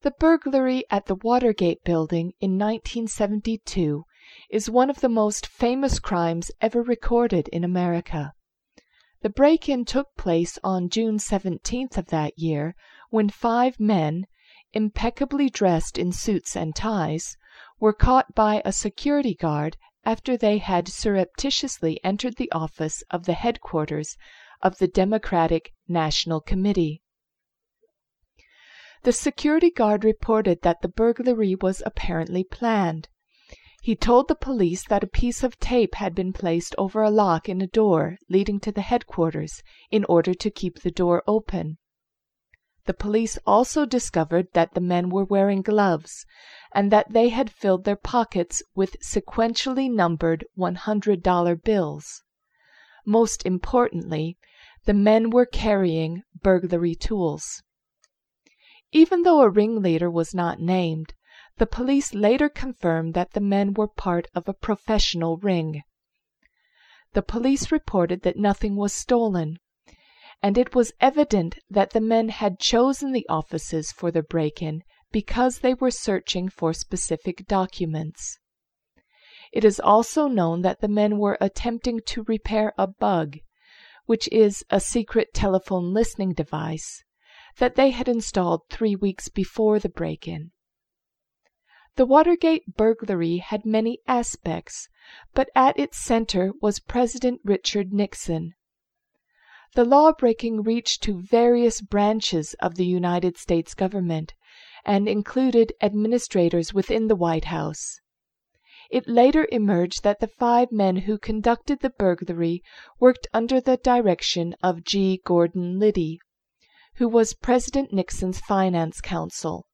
The burglary at the Watergate Building in 1972 is one of the most famous crimes ever recorded in America. The break-in took place on June 17th of that year, when 5 men, impeccably dressed in suits and ties, were caught by a security guard after they had surreptitiously entered the office of the headquarters of the Democratic National Committee. The security guard reported that the burglary was apparently planned. He told the police that a piece of tape had been placed over a lock in a door leading to the headquarters in order to keep the door open. The police also discovered that the men were wearing gloves and that they had filled their pockets with sequentially numbered $100 bills. Most importantly, the men were carrying burglary tools. Even though a ringleader was not named, the police later confirmed that the men were part of a professional ring. The police reported that nothing was stolen, and it was evident that the men had chosen the offices for the break-in because they were searching for specific documents. It is also known that the men were attempting to repair a bug, which is a secret telephone listening device, that they had installed 3 weeks before the break-in. The Watergate burglary had many aspects, but at its center was President Richard Nixon. The law-breaking reached to various branches of the United States government and included administrators within the White House. It later emerged that the 5 men who conducted the burglary worked under the direction of G. Gordon Liddy, who was President Nixon's finance counsel.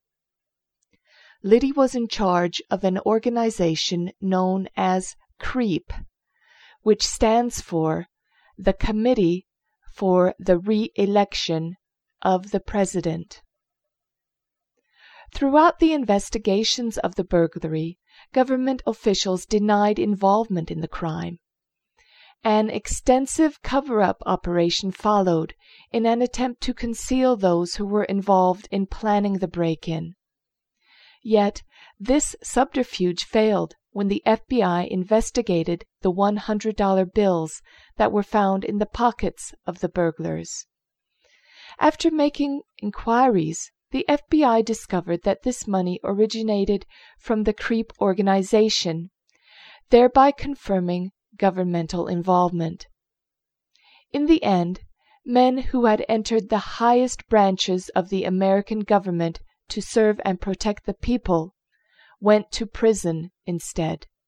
Liddy was in charge of an organization known as CREEP, which stands for the Committee for the Re-election of the President. Throughout the investigations of the burglary, government officials denied involvement in the crime. An extensive cover-up operation followed in an attempt to conceal those who were involved in planning the break-in. Yet, this subterfuge failed when the FBI investigated the $100 bills that were found in the pockets of the burglars. After making inquiries, the FBI discovered that this money originated from the CREEP organization, thereby confirming governmental involvement. In the end, men who had entered the highest branches of the American government to serve and protect the people went to prison instead.